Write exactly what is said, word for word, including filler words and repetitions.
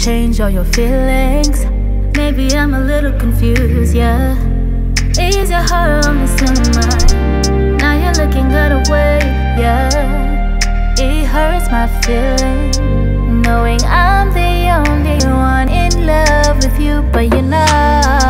change all your feelings. Maybe I'm a little confused, yeah. Is your heart on the still mine? Now you're looking good away, yeah. It hurts my feelings, knowing I'm the only one in love with you, but you're not.